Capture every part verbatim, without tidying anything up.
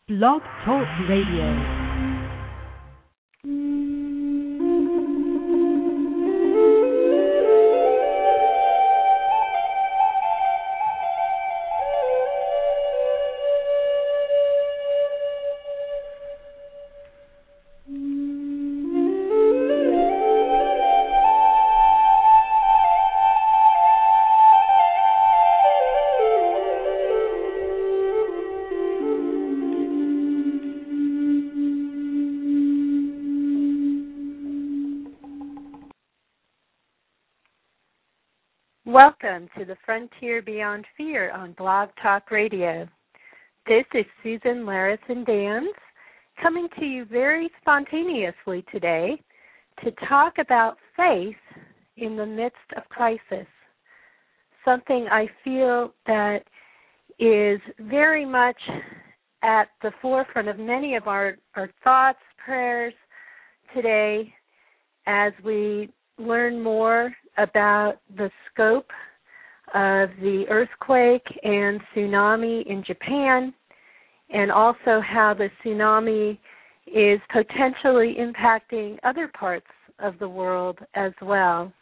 Blog Talk Radio. Welcome to the Frontier Beyond Fear on Blog Talk Radio. This is Susan Larison-Dans coming to you very spontaneously today to talk about faith in the midst of crisis, something I feel that is very much at the forefront of many of our, our thoughts, prayers today as we learn more about the scope of the earthquake and tsunami in Japan, and also how the tsunami is potentially impacting other parts of the world as well.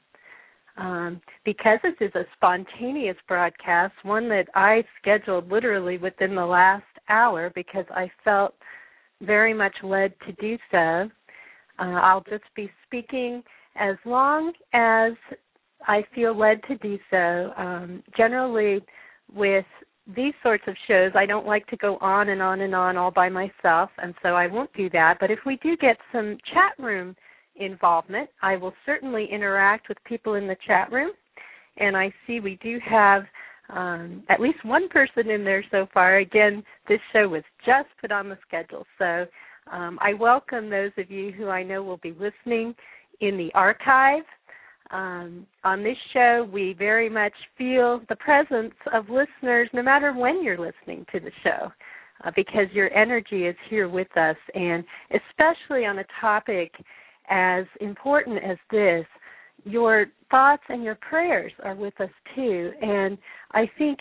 Um, because this is a spontaneous broadcast, one that I scheduled literally within the last hour because I felt very much led to do so, uh, I'll just be speaking as long as I feel led to do so. Um, generally, with these sorts of shows, I don't like to go on and on and on all by myself, and so I won't do that. But if we do get some chat room involvement, I will certainly interact with people in the chat room. And I see we do have um, at least one person in there so far. Again, this show was just put on the schedule, so um, I welcome those of you who I know will be listening in the archive. Um, on this show, we very much feel the presence of listeners no matter when you're listening to the show, uh, because your energy is here with us, and especially on a topic as important as this, your thoughts and your prayers are with us too. And I think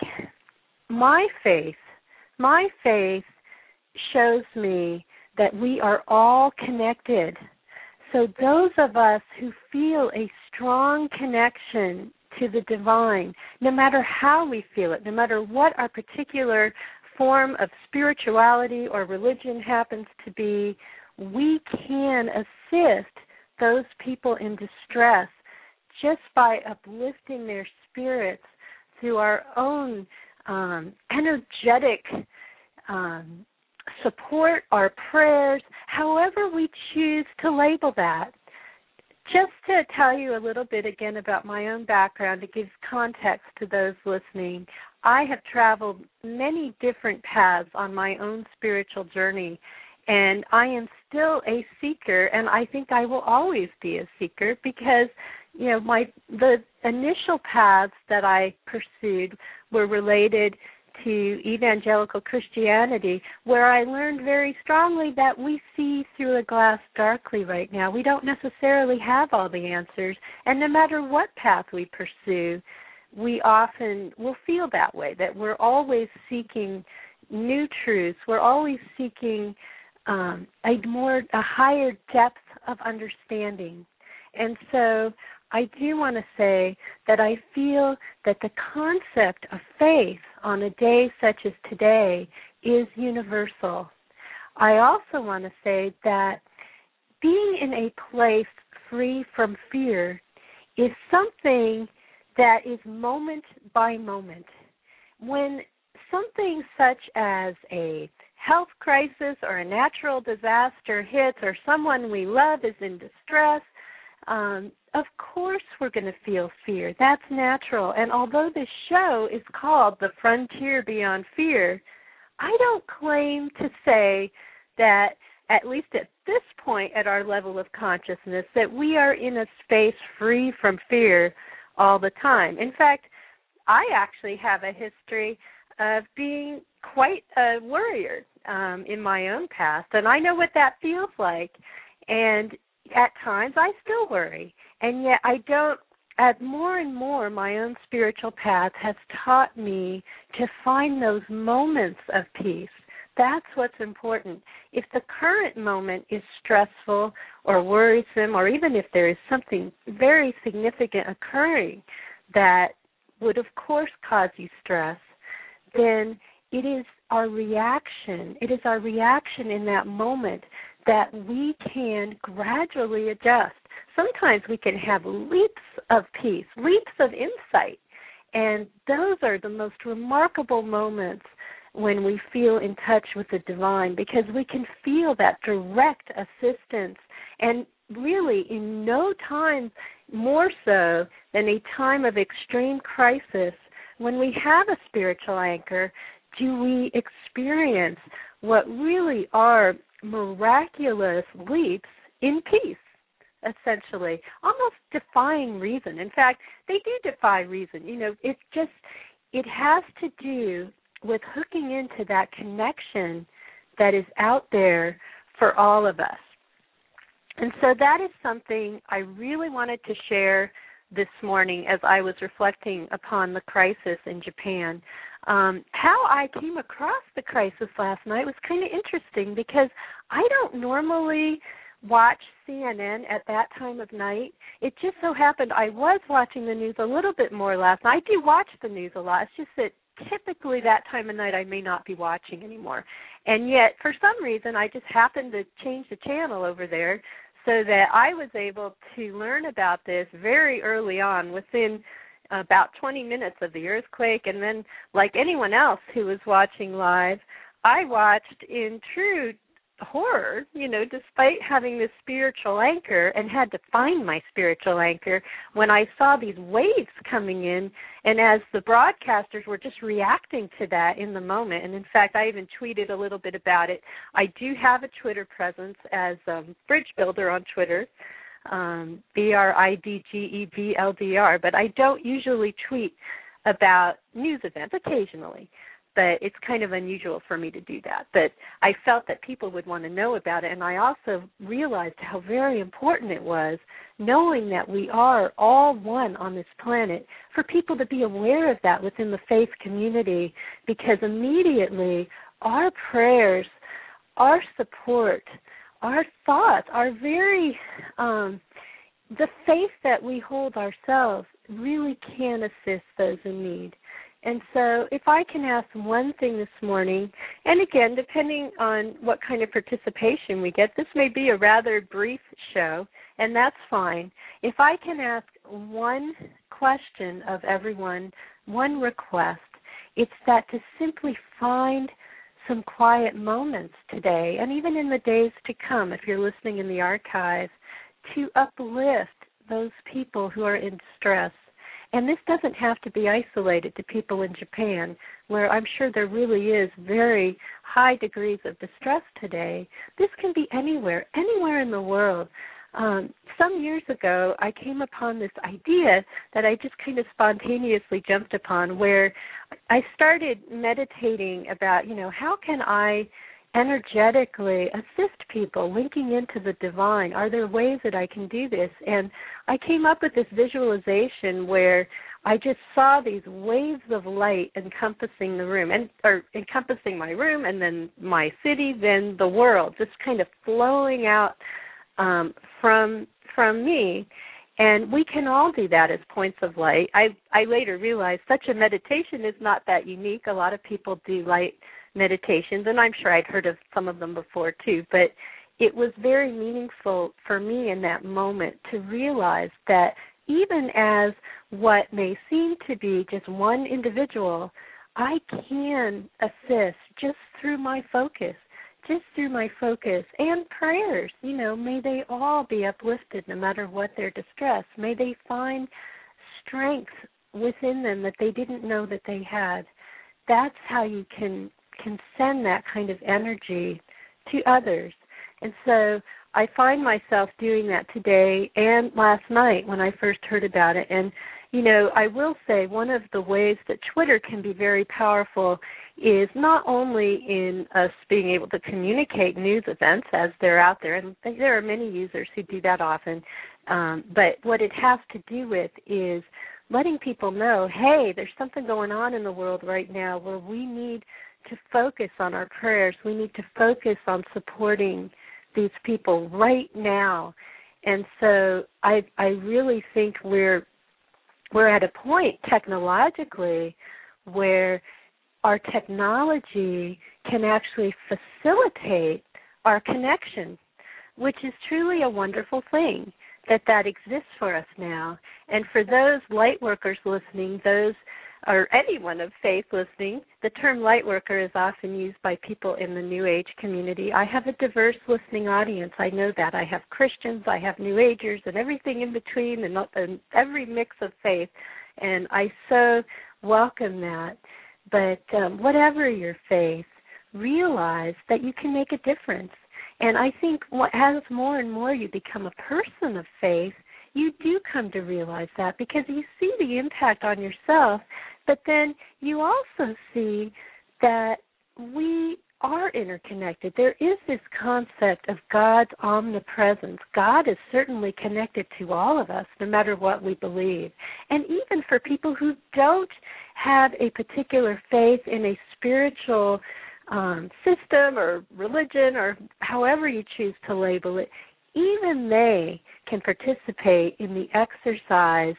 my faith, my faith shows me that we are all connected. So those of us who feel a strong connection to the divine, no matter how we feel it, no matter what our particular form of spirituality or religion happens to be, we can assist those people in distress just by uplifting their spirits through our own um, energetic um support, our prayers, however we choose to label that. Just to tell you a little bit again about my own background, to give context to those listening, I have traveled many different paths on my own spiritual journey, and I am still a seeker, and I think I will always be a seeker because, you know, my the initial paths that I pursued were related to evangelical Christianity, where I learned very strongly that we see through a glass darkly right now. We don't necessarily have all the answers, and no matter what path we pursue, we often will feel that way, that we're always seeking new truths. We're always seeking um, a more, a higher depth of understanding. And so I do want to say that I feel that the concept of faith on a day such as today is universal. I also want to say that being in a place free from fear is something that is moment by moment. When something such as a health crisis or a natural disaster hits, or someone we love is in distress, Um, of course we're going to feel fear. That's natural. And although this show is called The Frontier Beyond Fear, I don't claim to say that, at least at this point at our level of consciousness, that we are in a space free from fear all the time. In fact, I actually have a history of being quite a worrier um, in my own past, and I know what that feels like. And at times, I still worry, and yet I don't, as more and more my own spiritual path has taught me to find those moments of peace, That's what's important. If the current moment is stressful or worrisome, or even if there is something very significant occurring that would, of course, cause you stress, then it is our reaction. It is our reaction in that moment that we can gradually adjust. Sometimes we can have leaps of peace, leaps of insight, and those are the most remarkable moments when we feel in touch with the divine, because we can feel that direct assistance, and really in no time more so than a time of extreme crisis, when we have a spiritual anchor, do we experience what really are miraculous leaps in peace, essentially, almost defying reason. In fact, they do defy reason. You know, it just, it has to do with hooking into that connection that is out there for all of us. And so that is something I really wanted to share this morning as I was reflecting upon the crisis in Japan. Um, how I came across the crisis last night was kind of interesting, because I don't normally watch C N N at that time of night. It just so happened I was watching the news a little bit more last night. I do watch the news a lot. It's just that typically that time of night I may not be watching anymore. And yet, for some reason, I just happened to change the channel over there so that I was able to learn about this very early on, within about twenty minutes of the earthquake. And then, like anyone else who was watching live, I watched in true horror, you know, despite having this spiritual anchor, and had to find my spiritual anchor when I saw these waves coming in, and as the broadcasters were just reacting to that in the moment. And in fact, I even tweeted a little bit about it. I do have a Twitter presence as um, Bridge Builder on Twitter, um, B R I D G E B L D R, but I don't usually tweet about news events, occasionally. But it's kind of unusual for me to do that. But I felt that people would want to know about it, and I also realized how very important it was, knowing that we are all one on this planet, for people to be aware of that within the faith community, because immediately our prayers, our support, our thoughts, our very, um, the faith that we hold ourselves really can assist those in need. And so if I can ask one thing this morning, and again, depending on what kind of participation we get, this may be a rather brief show, and that's fine. If I can ask one question of everyone, one request, it's that to simply find some quiet moments today, and even in the days to come, if you're listening in the archive, to uplift those people who are in distress. And this doesn't have to be isolated to people in Japan, where I'm sure there really is very high degrees of distress today. This can be anywhere, anywhere in the world. Um, some years ago, I came upon this idea that I just kind of spontaneously jumped upon, where I started meditating about, you know, how can I energetically assist people, linking into the divine? Are there ways that I can do this? And I came up with this visualization where I just saw these waves of light encompassing the room, and or encompassing my room, and then my city, then the world, just kind of flowing out um, from from me. And we can all do that as points of light. I, I later realized such a meditation is not that unique. A lot of people do light meditations, and I'm sure I'd heard of some of them before too, but it was very meaningful for me in that moment to realize that even as what may seem to be just one individual, I can assist just through my focus, just through my focus and prayers. You know, may they all be uplifted no matter what their distress. May they find strength within them that they didn't know that they had. That's how you can can send that kind of energy to others. And so I find myself doing that today and last night when I first heard about it. And, you know, I will say one of the ways that Twitter can be very powerful is not only in us being able to communicate news events as they're out there, and there are many users who do that often, um, but what it has to do with is letting people know, hey, there's something going on in the world right now where we need to focus on our prayers. We need to focus on supporting these people right now. And so I I really think we're we're at a point technologically where our technology can actually facilitate our connection, which is truly a wonderful thing that that exists for us now. And for those light workers listening, those or anyone of faith listening, the term light worker is often used by people in the New Age community. I have a diverse listening audience. I know that. I have Christians, I have New Agers, and everything in between, and, and every mix of faith. And I so welcome that. But um, whatever your faith, realize that you can make a difference. And I think what, as more and more you become a person of faith, you do come to realize that because you see the impact on yourself, but then you also see that we are interconnected. There is this concept of God's omnipresence. God is certainly connected to all of us, no matter what we believe. And even for people who don't have a particular faith in a spiritual um, system or religion or however you choose to label it, even they can participate in the exercise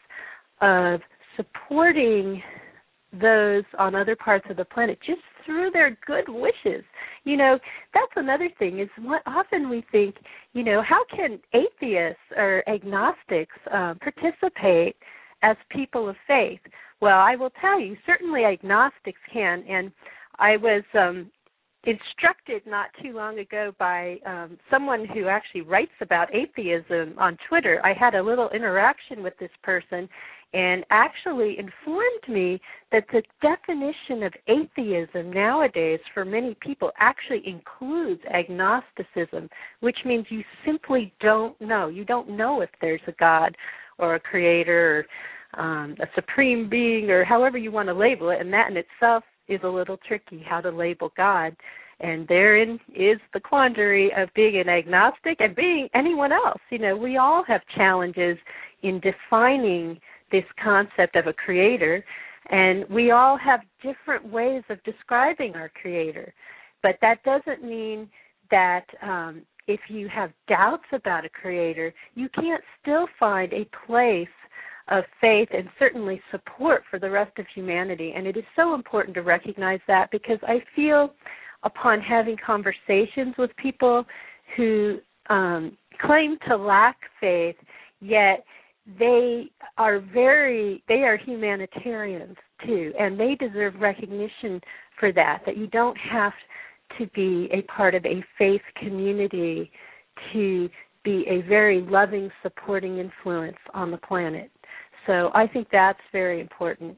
of supporting those on other parts of the planet just through their good wishes. You know, that's another thing is what often we think, you know, how can atheists or agnostics uh, participate as people of faith? Well, I will tell you, certainly agnostics can, and I was um, instructed not too long ago by um, someone who actually writes about atheism on Twitter. I had a little interaction with this person and actually informed me that the definition of atheism nowadays for many people actually includes agnosticism, which means you simply don't know. You don't know if there's a God or a creator or um, a supreme being or however you want to label it, and that in itself is a little tricky, how to label God. And therein is the quandary of being an agnostic and being anyone else. You know, we all have challenges in defining this concept of a creator, and we all have different ways of describing our creator. But that doesn't mean that um, if you have doubts about a creator, you can't still find a place of faith and certainly support for the rest of humanity. And it is so important to recognize that because I feel upon having conversations with people who um, claim to lack faith, yet they are very, they are humanitarians too, and they deserve recognition for that, that you don't have to be a part of a faith community to be a very loving, supporting influence on the planet. So I think that's very important.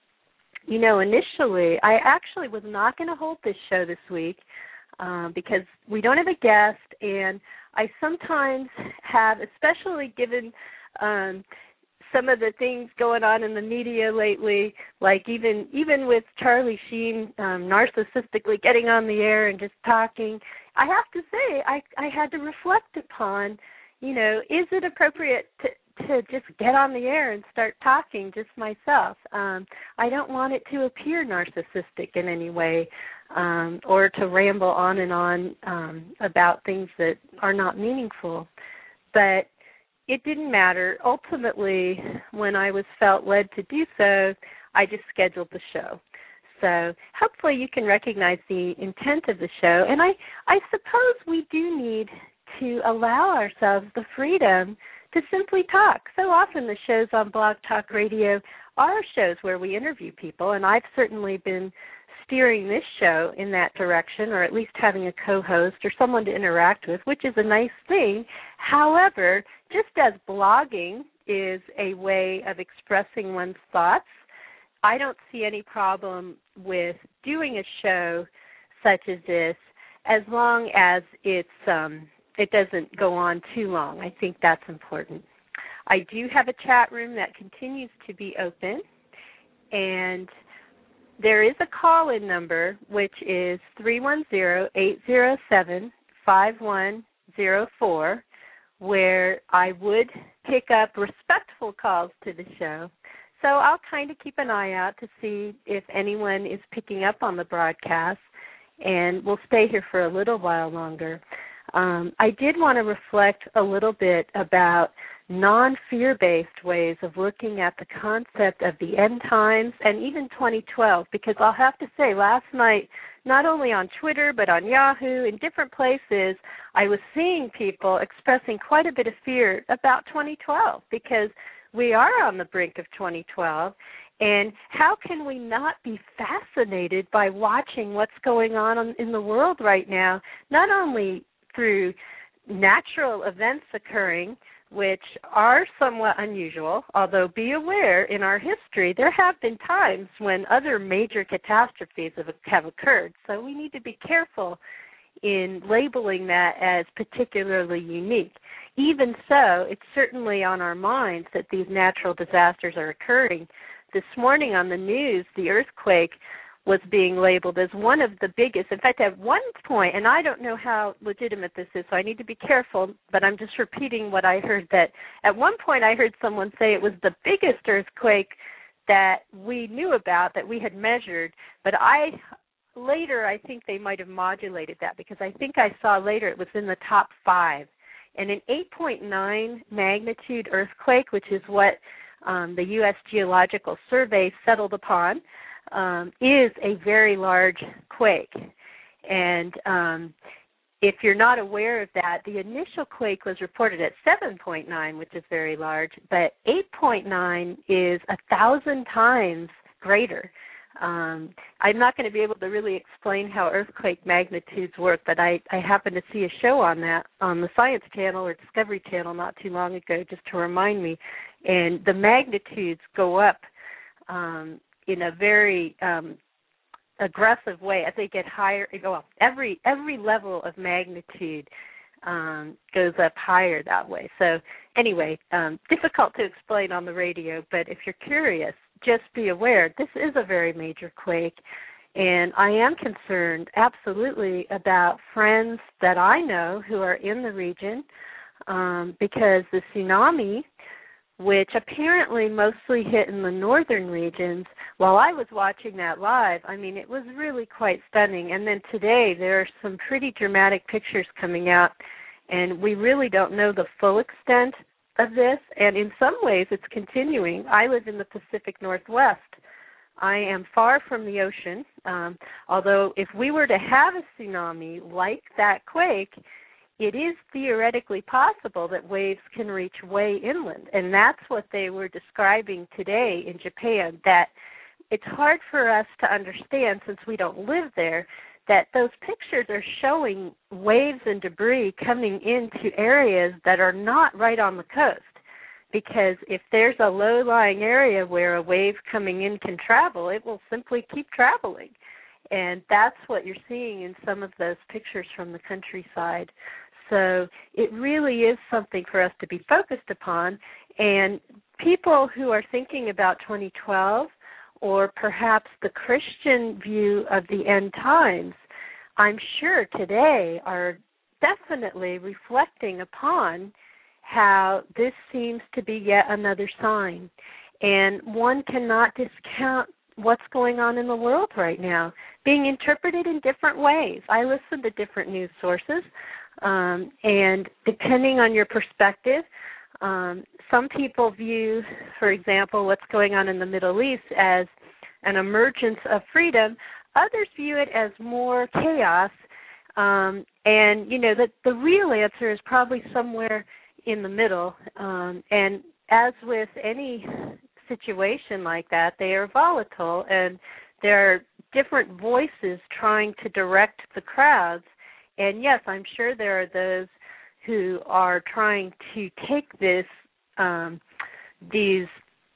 You know, initially, I actually was not going to hold this show this week um, because we don't have a guest, and I sometimes have, especially given um, some of the things going on in the media lately, like even even with Charlie Sheen um, narcissistically getting on the air and just talking, I have to say I, I had to reflect upon, you know, is it appropriate to to just get on the air and start talking just myself. Um, I don't want it to appear narcissistic in any way um, or to ramble on and on um, about things that are not meaningful. But it didn't matter. Ultimately, when I was felt led to do so, I just scheduled the show. So hopefully you can recognize the intent of the show. And I, I suppose we do need to allow ourselves the freedom to simply talk. So often the shows on Blog Talk Radio are shows where we interview people, and I've certainly been steering this show in that direction, or at least having a co-host or someone to interact with, which is a nice thing. However, just as blogging is a way of expressing one's thoughts, I don't see any problem with doing a show such as this as long as it's um, it doesn't go on too long. I think that's important. I do have a chat room that continues to be open, and there is a call-in number, which is three one zero, eight zero seven, five one zero four, where I would pick up respectful calls to the show. So I'll kind of keep an eye out to see if anyone is picking up on the broadcast. and we'll stay here for a little while longer. Um, I did want to reflect a little bit about non-fear-based ways of looking at the concept of the end times and even twenty twelve, because I'll have to say last night, not only on Twitter but on Yahoo, in different places, I was seeing people expressing quite a bit of fear about twenty twelve, because we are on the brink of twenty twelve, and how can we not be fascinated by watching what's going on in the world right now, not only through natural events occurring, which are somewhat unusual, although be aware in our history there have been times when other major catastrophes have, have occurred. So we need to be careful in labeling that as particularly unique. Even so, it's certainly on our minds that these natural disasters are occurring. This morning on the news, the earthquake was being labeled as one of the biggest. In fact, at one point, and I don't know how legitimate this is, so I need to be careful, but I'm just repeating what I heard, that at one point I heard someone say it was the biggest earthquake that we knew about, that we had measured, but I later I think they might have modulated that, because I think I saw later it was in the top five. And an eight point nine magnitude earthquake, which is what um, the U S Geological Survey settled upon, Um, is a very large quake. And um, if you're not aware of that, the initial quake was reported at seven point nine, which is very large, but eight point nine is a thousand times greater. Um, I'm not going to be able to really explain how earthquake magnitudes work, but I, I happened to see a show on that on the Science Channel or Discovery Channel not too long ago, just to remind me. And the magnitudes go up um, in a very um, aggressive way as they get higher. Well, every every level of magnitude um, goes up higher that way. So anyway, um, difficult to explain on the radio, but if you're curious, just be aware this is a very major quake, and I am concerned absolutely about friends that I know who are in the region um, because the tsunami, which apparently mostly hit in the northern regions, while I was watching that live, I mean, it was really quite stunning. And then today there are some pretty dramatic pictures coming out, and we really don't know the full extent of this. And in some ways it's continuing. I live in the Pacific Northwest. I am far from the ocean, um, although if we were to have a tsunami like that quake, it is theoretically possible that waves can reach way inland, and that's what they were describing today in Japan, that it's hard for us to understand, since we don't live there, that those pictures are showing waves and debris coming into areas that are not right on the coast, because if there's a low-lying area where a wave coming in can travel, it will simply keep traveling, and that's what you're seeing in some of those pictures from the countryside. So it really is something for us to be focused upon. And people who are thinking about twenty twelve, or perhaps the Christian view of the end times, I'm sure today are definitely reflecting upon how this seems to be yet another sign. And one cannot discount what's going on in the world right now, being interpreted in different ways. I listen to different news sources. Um, and depending on your perspective, um, some people view, for example, what's going on in the Middle East as an emergence of freedom. Others view it as more chaos. Um, and, you know, that the real answer is probably somewhere in the middle. Um, and as with any situation like that, they are volatile, and there are different voices trying to direct the crowds. And yes, I'm sure there are those who are trying to take this, um, these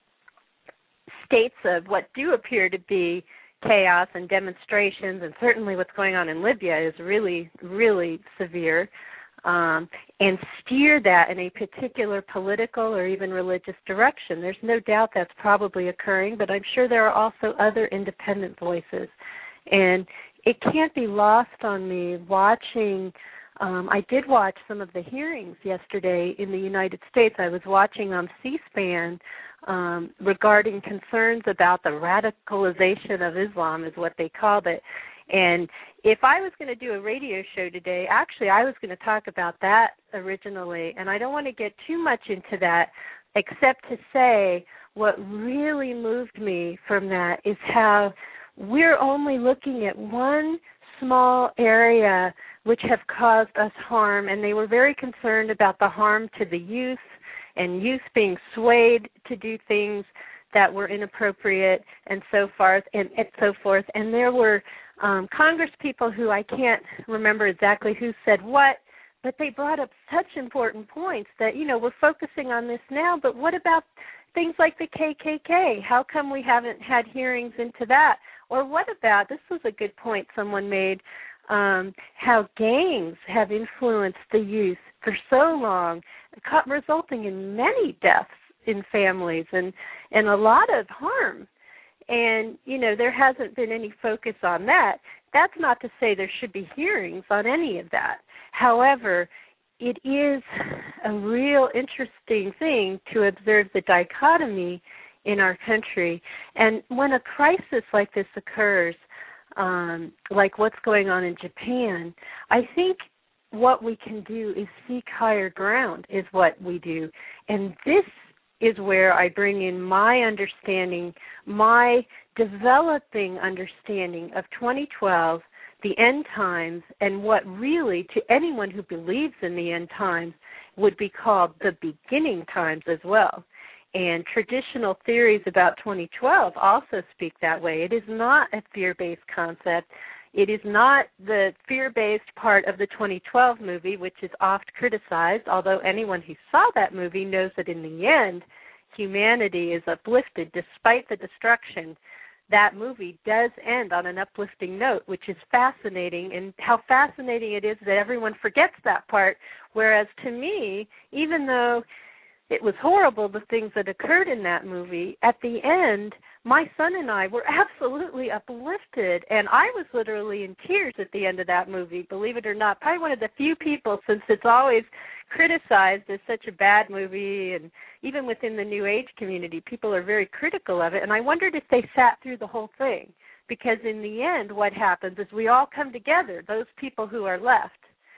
states of what do appear to be chaos and demonstrations, and certainly what's going on in Libya is really, really severe, um, and steer that in a particular political or even religious direction. There's no doubt that's probably occurring, but I'm sure there are also other independent voices. And it can't be lost on me watching, um, I did watch some of the hearings yesterday in the United States. I was watching on C-SPAN um, regarding concerns about the radicalization of Islam, is what they called it. And if I was going to do a radio show today, actually I was going to talk about that originally, and I don't want to get too much into that except to say what really moved me from that is how we're only looking at one small area which have caused us harm, and they were very concerned about the harm to the youth and youth being swayed to do things that were inappropriate and so forth and, and so forth. And there were um, Congress people who I can't remember exactly who said what, but they brought up such important points that, you know, we're focusing on this now, but what about things like the K K K? How come we haven't had hearings into that? Or what about, this was a good point someone made, um, how gangs have influenced the youth for so long, resulting in many deaths in families and, and a lot of harm. And, you know, there hasn't been any focus on that. That's not to say there should be hearings on any of that. However, it is a real interesting thing to observe the dichotomy in our country. And when a crisis like this occurs, um, like what's going on in Japan, I think what we can do is seek higher ground is what we do. And this is where I bring in my understanding, my developing understanding of twenty twelve, the end times, and what really, to anyone who believes in the end times, would be called the beginning times as well. And traditional theories about twenty twelve also speak that way. It is not a fear-based concept. It is not the fear-based part of the twenty twelve movie, which is oft criticized, although anyone who saw that movie knows that in the end, humanity is uplifted despite the destruction. That movie does end on an uplifting note, which is fascinating, and how fascinating it is that everyone forgets that part, whereas to me, even though it was horrible, the things that occurred in that movie, at the end, my son and I were absolutely uplifted, and I was literally in tears at the end of that movie, believe it or not. Probably one of the few people, since it's always criticized as such a bad movie, and even within the New Age community, people are very critical of it, and I wondered if they sat through the whole thing, because in the end, what happens is we all come together, those people who are left.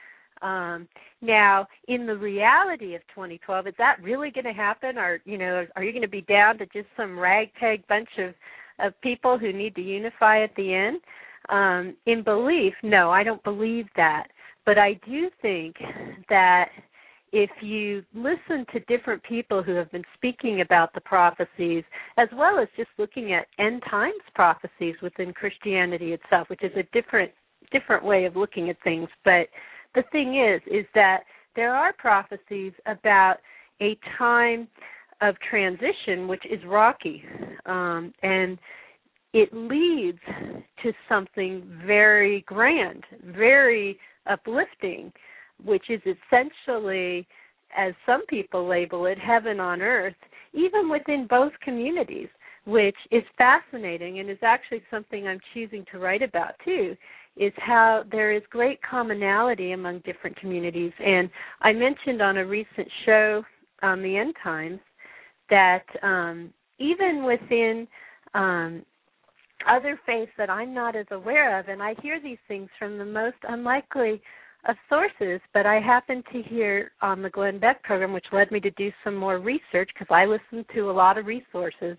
Um, now, in the reality of twenty twelve, is that really going to happen? Or, you know, are you going to be down to just some ragtag bunch of, of people who need to unify at the end? Um, in belief, no, I don't believe that. But I do think that if you listen to different people who have been speaking about the prophecies, as well as just looking at end times prophecies within Christianity itself, which is a different different way of looking at things, but the thing is, is that there are prophecies about a time of transition, which is rocky, um, and it leads to something very grand, very uplifting, which is essentially, as some people label it, heaven on earth, even within both communities, which is fascinating and is actually something I'm choosing to write about too, is how there is great commonality among different communities. And I mentioned on a recent show on the end times that um, even within um, other faiths that I'm not as aware of, and I hear these things from the most unlikely of sources, but I happened to hear on the Glenn Beck program, which led me to do some more research because I listened to a lot of resources,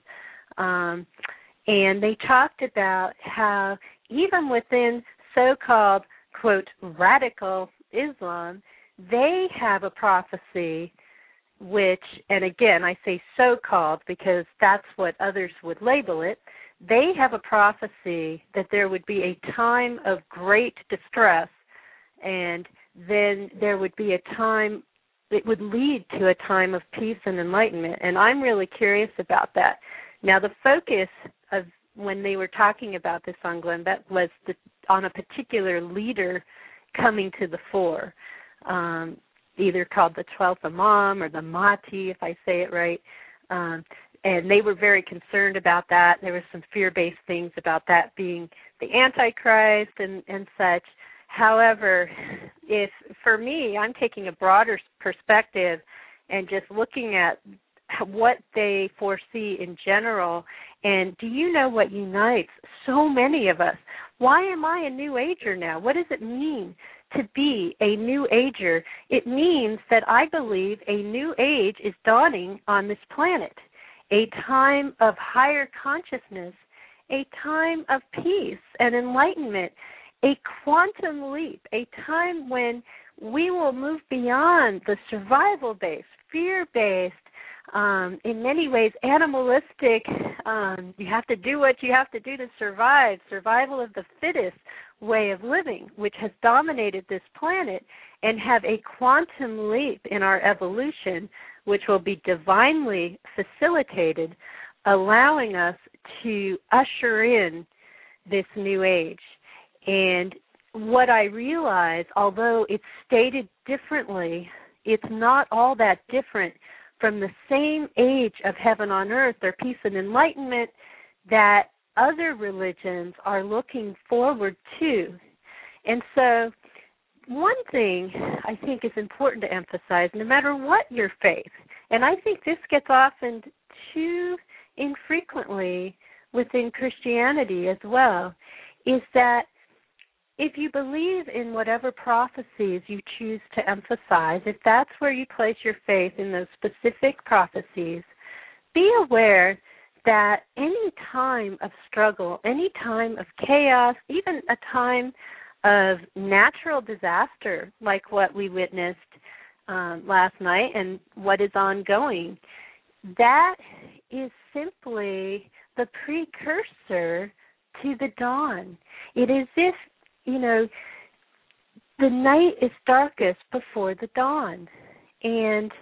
um, and they talked about how even within so-called, quote, radical Islam, they have a prophecy which, and again, I say so-called because that's what others would label it, they have a prophecy that there would be a time of great distress, and then there would be a time, it would lead to a time of peace and enlightenment, and I'm really curious about that. Now, the focus of when they were talking about this on Glenn Beck was the, on a particular leader coming to the fore, um, either called the twelfth Imam or the Mahdi, if I say it right. Um, and they were very concerned about that. There were some fear-based things about that being the Antichrist and, and such. However, if for me, I'm taking a broader perspective and just looking at what they foresee in general. And do you know what unites so many of us? Why am I a New Ager now? What does it mean to be a New Ager? It means that I believe a new age is dawning on this planet, a time of higher consciousness, a time of peace and enlightenment, a quantum leap, a time when we will move beyond the survival-based, fear-based, um, in many ways animalistic, um, you have to do what you have to do to survive, survival of the fittest way of living, which has dominated this planet, and have a quantum leap in our evolution, which will be divinely facilitated, allowing us to usher in this new age. And what I realize, although it's stated differently, it's not all that different from the same age of heaven on earth or peace and enlightenment that other religions are looking forward to. And so one thing I think is important to emphasize, no matter what your faith, and I think this gets often too infrequently within Christianity as well, is that if you believe in whatever prophecies you choose to emphasize, if that's where you place your faith in those specific prophecies, be aware that any time of struggle, any time of chaos, even a time of natural disaster like what we witnessed um, last night and what is ongoing, that is simply the precursor to the dawn. It is if You know, the night is darkest before the dawn, and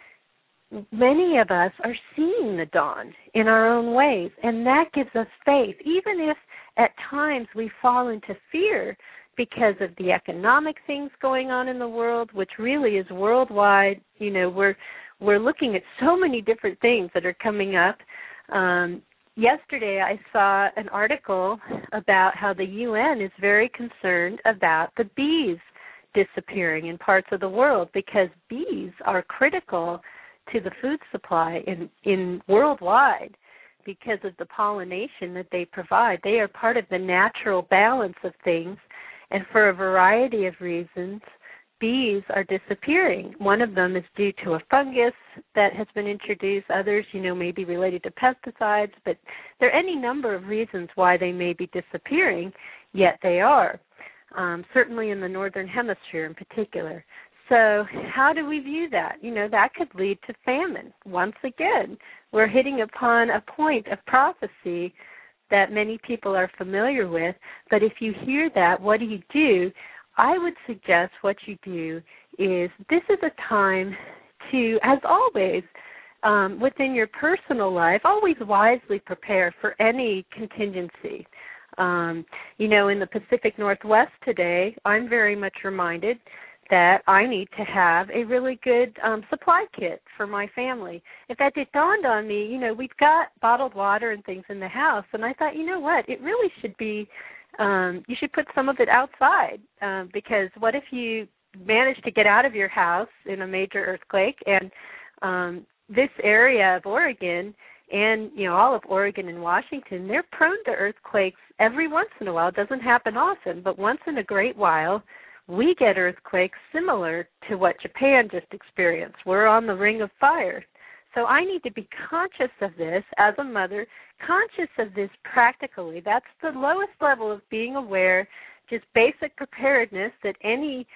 many of us are seeing the dawn in our own ways, and that gives us faith, even if at times we fall into fear because of the economic things going on in the world, which really is worldwide. You know, we're we're looking at so many different things that are coming up. Um, Yesterday, I saw an article about how the U N is very concerned about the bees disappearing in parts of the world because bees are critical to the food supply in, in worldwide because of the pollination that they provide. They are part of the natural balance of things, and for a variety of reasons, bees are disappearing. One of them is due to a fungus that has been introduced. Others, you know, may be related to pesticides, but there are any number of reasons why they may be disappearing, yet they are, um, certainly in the northern hemisphere in particular. So how do we view that? You know, that could lead to famine. Once again, we're hitting upon a point of prophecy that many people are familiar with, but if you hear that, what do you do? I would suggest what you do is this is a time to, as always, um, within your personal life, always wisely prepare for any contingency. Um, you know, in the Pacific Northwest today, I'm very much reminded that I need to have a really good um, supply kit for my family. In fact, it dawned on me, you know, we've got bottled water and things in the house, and I thought, you know what, it really should be Um, you should put some of it outside um, because what if you manage to get out of your house in a major earthquake? And um, this area of Oregon and, you know, all of Oregon and Washington, they're prone to earthquakes every once in a while. It doesn't happen often, but once in a great while, we get earthquakes similar to what Japan just experienced. We're on the ring of fire. So I need to be conscious of this as a mother, conscious of this practically. That's the lowest level of being aware, just basic preparedness that any,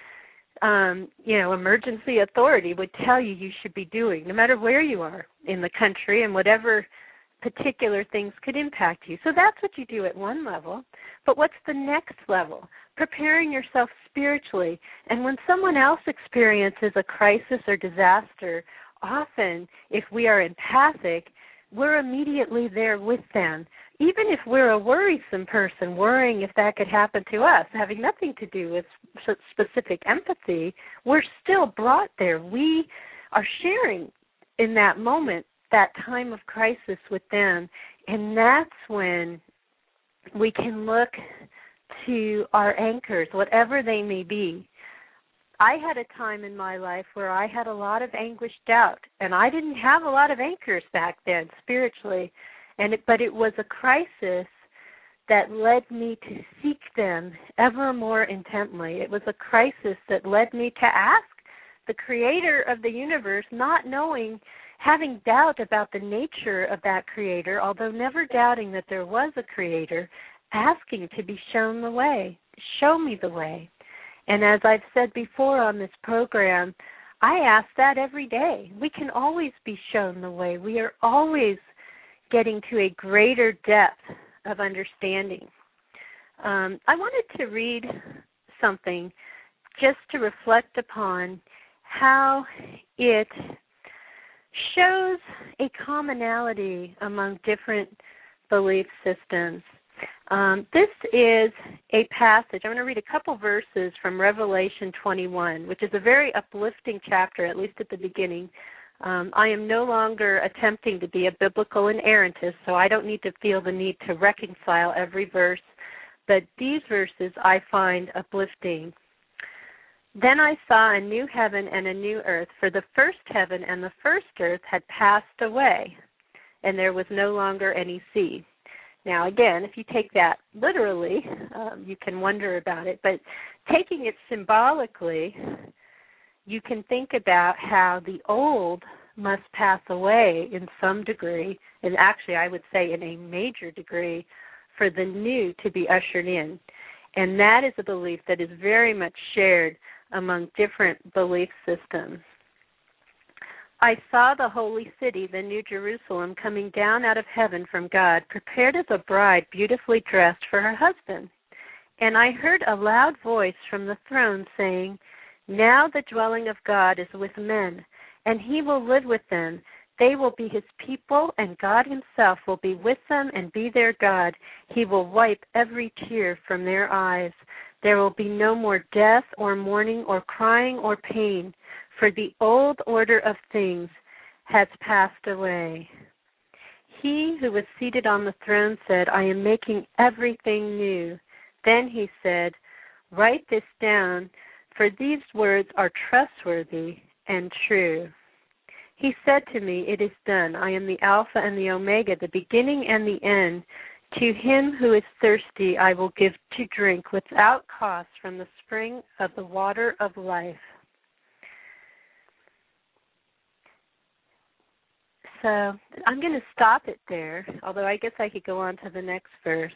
um, you know, emergency authority would tell you you should be doing, no matter where you are in the country and whatever particular things could impact you. So that's what you do at one level. But what's the next level? Preparing yourself spiritually. And when someone else experiences a crisis or disaster, often, if we are empathic, we're immediately there with them. Even if we're a worrisome person, worrying if that could happen to us, having nothing to do with specific empathy, we're still brought there. We are sharing in that moment, that time of crisis with them, and that's when we can look to our anchors, whatever they may be. I had a time in my life where I had a lot of anguish, doubt, and I didn't have a lot of anchors back then spiritually, and it, but it was a crisis that led me to seek them ever more intently. It was a crisis that led me to ask the creator of the universe, not knowing, having doubt about the nature of that creator, although never doubting that there was a creator, asking to be shown the way. Show me the way. And as I've said before on this program, I ask that every day. We can always be shown the way. We are always getting to a greater depth of understanding. Um, I wanted to read something just to reflect upon how it shows a commonality among different belief systems. Um, this is a passage. I'm going to read a couple verses from Revelation twenty-one, which is a very uplifting chapter, at least at the beginning. Um, I am no longer attempting to be a biblical inerrantist, so I don't need to feel the need to reconcile every verse, but these verses I find uplifting. Then I saw a new heaven and a new earth, for the first heaven and the first earth had passed away, and there was no longer any sea. Now, again, if you take that literally, um, you can wonder about it, but taking it symbolically, you can think about how the old must pass away in some degree, and actually I would say in a major degree, for the new to be ushered in. And that is a belief that is very much shared among different belief systems. I saw the holy city, the New Jerusalem, coming down out of heaven from God, prepared as a bride beautifully dressed for her husband. And I heard a loud voice from the throne saying, "Now the dwelling of God is with men, and he will live with them. They will be his people, and God himself will be with them and be their God. He will wipe every tear from their eyes. There will be no more death or mourning or crying or pain, for the old order of things has passed away." He who was seated on the throne said, "I am making everything new." Then he said, "Write this down, for these words are trustworthy and true." He said to me, "It is done. I am the Alpha and the Omega, the beginning and the end. To him who is thirsty I will give to drink without cost from the spring of the water of life." So I'm going to stop it there, although I guess I could go on to the next verse.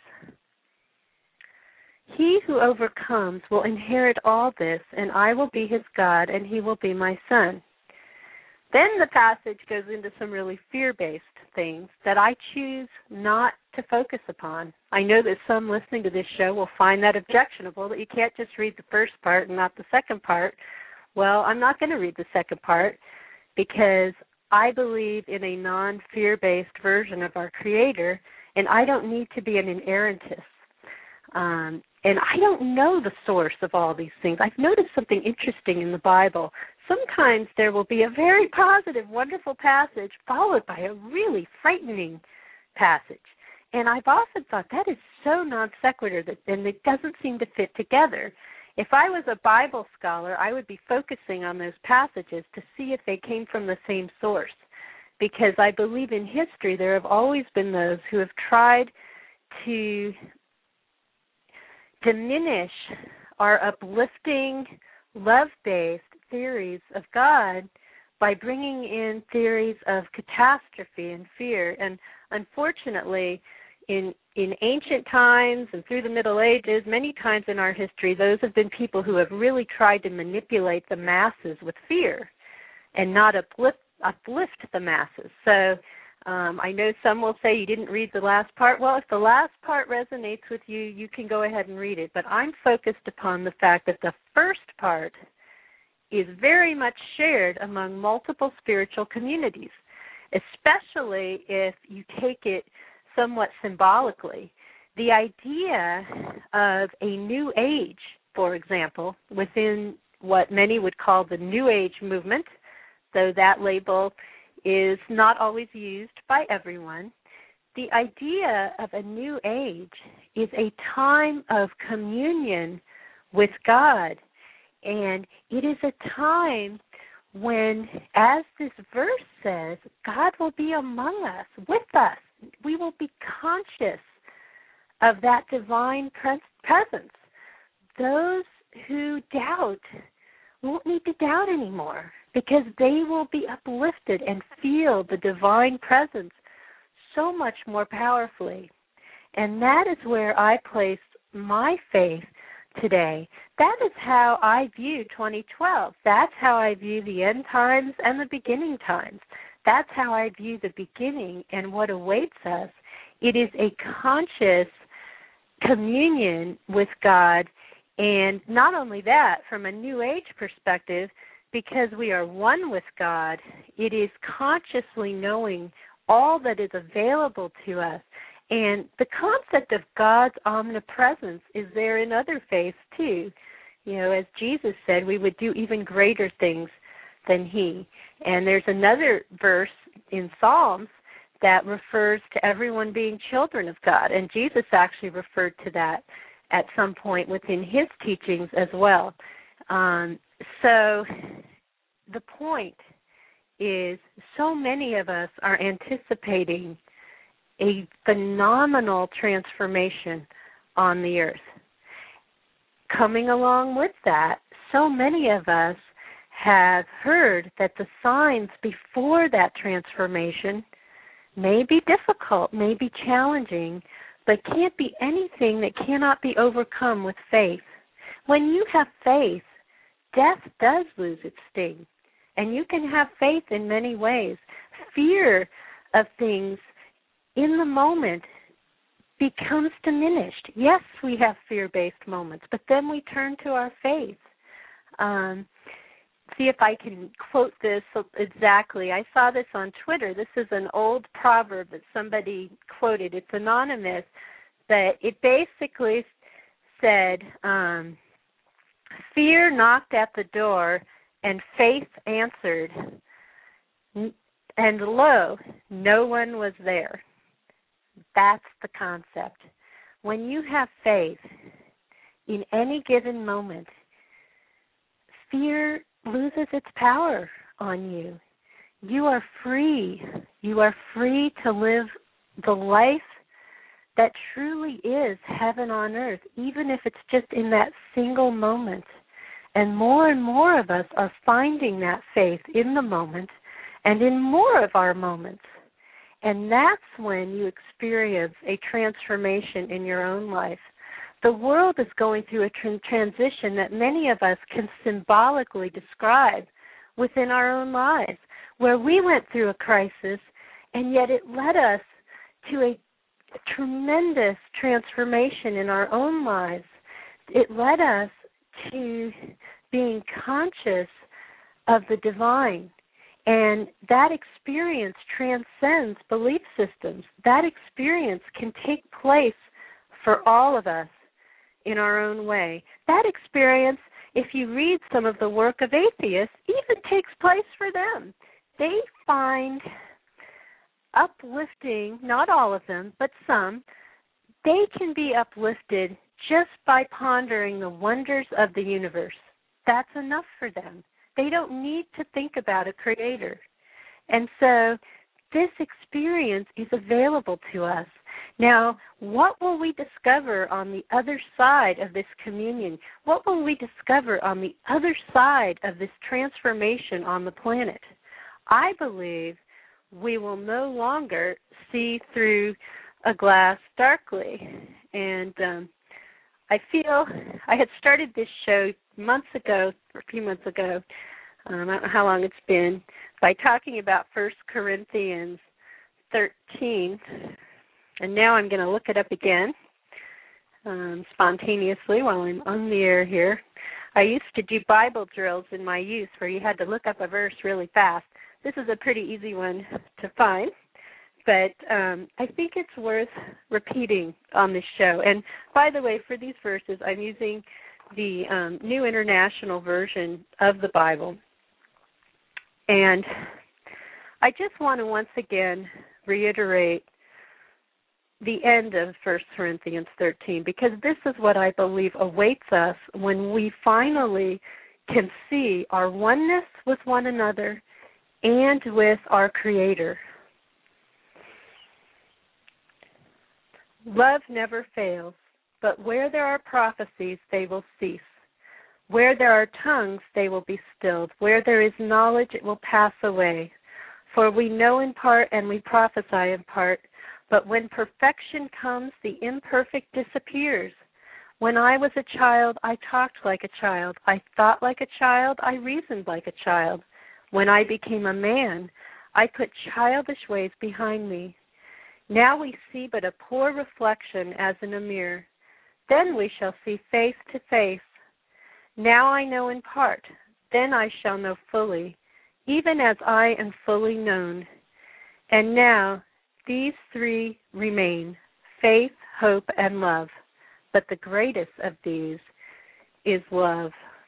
He who overcomes will inherit all this, and I will be his God, and he will be my son. Then the passage goes into some really fear-based things that I choose not to focus upon. I know that some listening to this show will find that objectionable, that you can't just read the first part and not the second part. Well, I'm not going to read the second part because I believe in a non-fear-based version of our Creator, and I don't need to be an inerrantist. Um, and I don't know the source of all these things. I've noticed something interesting in the Bible. Sometimes there will be a very positive, wonderful passage followed by a really frightening passage. And I've often thought that is so non sequitur, that, and it doesn't seem to fit together. If I was a Bible scholar, I would be focusing on those passages to see if they came from the same source, because I believe in history there have always been those who have tried to diminish our uplifting, love-based theories of God by bringing in theories of catastrophe and fear. And unfortunately, in in ancient times and through the Middle Ages, many times in our history, those have been people who have really tried to manipulate the masses with fear and not uplift, uplift the masses. So um, I know some will say you didn't read the last part. Well, if the last part resonates with you, you can go ahead and read it. But I'm focused upon the fact that the first part is very much shared among multiple spiritual communities, especially if you take it somewhat symbolically. The idea of a new age, for example, within what many would call the New Age movement, though that label is not always used by everyone, the idea of a new age is a time of communion with God. And it is a time when, as this verse says, God will be among us, with us. We will be conscious of that divine pres- presence. Those who doubt won't need to doubt anymore because they will be uplifted and feel the divine presence so much more powerfully. And that is where I place my faith today. That is how I view twenty twelve. That's how I view the end times and the beginning times. That's how I view the beginning and what awaits us. It is a conscious communion with God, and not only that, from a New Age perspective, because we are one with God, it is consciously knowing all that is available to us. And the concept of God's omnipresence is there in other faiths too. You know, as Jesus said, we would do even greater things than he. And there's another verse in Psalms that refers to everyone being children of God. And Jesus actually referred to that at some point within his teachings as well. Um, so the point is, so many of us are anticipating a phenomenal transformation on the earth. Coming along with that, so many of us have heard that the signs before that transformation may be difficult, may be challenging, but can't be anything that cannot be overcome with faith. When you have faith, death does lose its sting, and you can have faith in many ways. Fear of things in the moment becomes diminished. Yes, we have fear-based moments, but then we turn to our faith. Um, see if I can quote this exactly. I saw this on Twitter. This is an old proverb that somebody quoted. It's anonymous, but it basically said, um, fear knocked at the door and faith answered, and lo, no one was there. That's the concept. When you have faith, in any given moment, fear loses its power on you. You are free. You are free to live the life that truly is heaven on earth, even if it's just in that single moment. And more and more of us are finding that faith in the moment and in more of our moments. And that's when you experience a transformation in your own life. The world is going through a tr- transition that many of us can symbolically describe within our own lives, where we went through a crisis, and yet it led us to a tremendous transformation in our own lives. It led us to being conscious of the divine. And that experience transcends belief systems. That experience can take place for all of us in our own way. That experience, if you read some of the work of atheists, even takes place for them. They find uplifting, not all of them, but some, they can be uplifted just by pondering the wonders of the universe. That's enough for them. They don't need to think about a creator. And so this experience is available to us. Now, what will we discover on the other side of this communion? What will we discover on the other side of this transformation on the planet? I believe we will no longer see through a glass darkly. And um, I feel I had started this show months ago, or a few months ago, um, I don't know how long it's been, by talking about First Corinthians thirteen. And now I'm going to look it up again um, spontaneously while I'm on the air here. I used to do Bible drills in my youth where you had to look up a verse really fast. This is a pretty easy one to find, but um, I think it's worth repeating on this show. And by the way, for these verses, I'm using the um, New International Version of the Bible. And I just want to once again reiterate the end of First Corinthians thirteen, because this is what I believe awaits us when we finally can see our oneness with one another and with our Creator. Love never fails, but where there are prophecies, they will cease. Where there are tongues, they will be stilled. Where there is knowledge, it will pass away. For we know in part and we prophesy in part, but when perfection comes, the imperfect disappears. When I was a child, I talked like a child. I thought like a child. I reasoned like a child. When I became a man, I put childish ways behind me. Now we see but a poor reflection as in a mirror. Then we shall see face to face. Now I know in part. Then I shall know fully, even as I am fully known. And now these three remain, faith, hope, and love. But the greatest of these is love.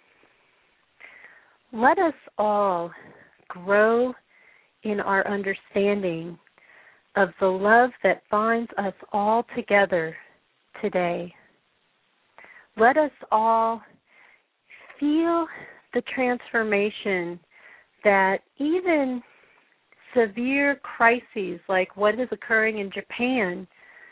Let us all grow in our understanding of the love that binds us all together today. Let us all feel the transformation that even severe crises like what is occurring in Japan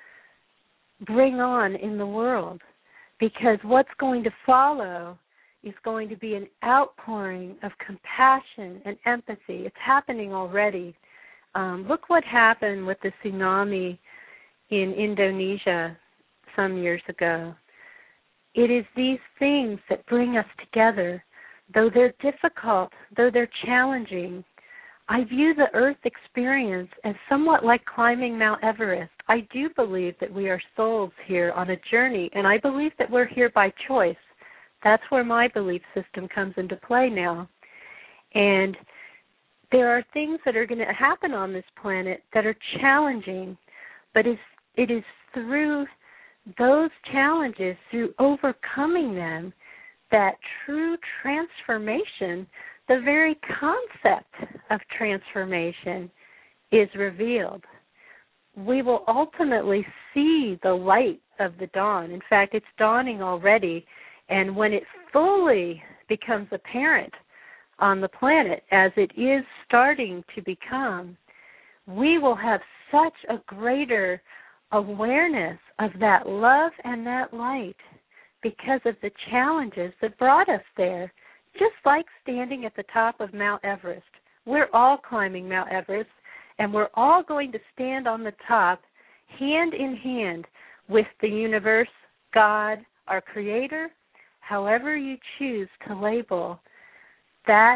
bring on in the world, because what's going to follow is going to be an outpouring of compassion and empathy. It's happening already. Um, look what happened with the tsunami in Indonesia some years ago. It is these things that bring us together. Though they're difficult, though they're challenging, I view the Earth experience as somewhat like climbing Mount Everest. I do believe that we are souls here on a journey, and I believe that we're here by choice. That's where my belief system comes into play now. And there are things that are going to happen on this planet that are challenging, but it's, it is through those challenges, through overcoming them, that true transformation, the very concept of transformation, is revealed. We will ultimately see the light of the dawn. In fact, it's dawning already, and when it fully becomes apparent on the planet, as it is starting to become, we will have such a greater awareness of that love and that light because of the challenges that brought us there. Just like standing at the top of Mount Everest. We're all climbing Mount Everest, and we're all going to stand on the top, hand in hand with the universe, God, our Creator, however you choose to label that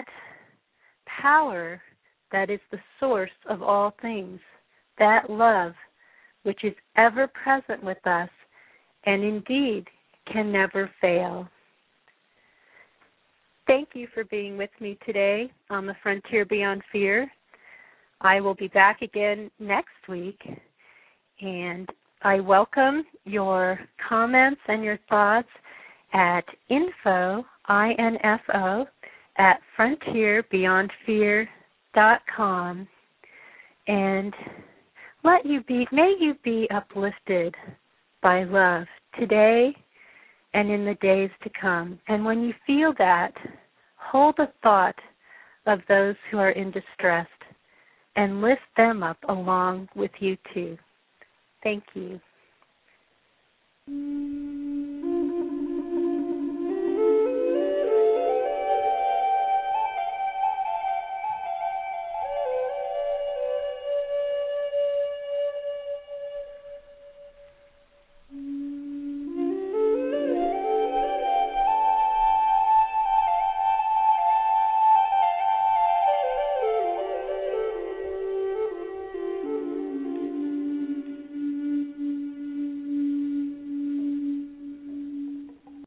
power that is the source of all things, that love which is ever present with us and indeed can never fail. Thank you for being with me today on the Frontier Beyond Fear. I will be back again next week, and I welcome your comments and your thoughts at info, I N F O, at frontier beyond fear dot com. And let you be, may you be uplifted by love today and in the days to come. And when you feel that, hold the thought of those who are in distress and lift them up along with you too. Thank you.